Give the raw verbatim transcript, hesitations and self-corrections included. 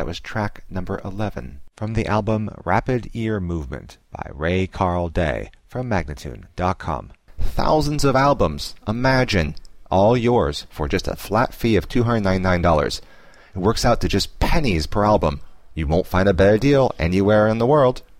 That was track number eleven from the album Rapid Ear Movement by Ray Carl Day from Magnatune dot com. Thousands of albums, imagine, all yours for just a flat fee of two hundred ninety-nine dollars. It works out to just pennies per album. You won't find a better deal anywhere in the world.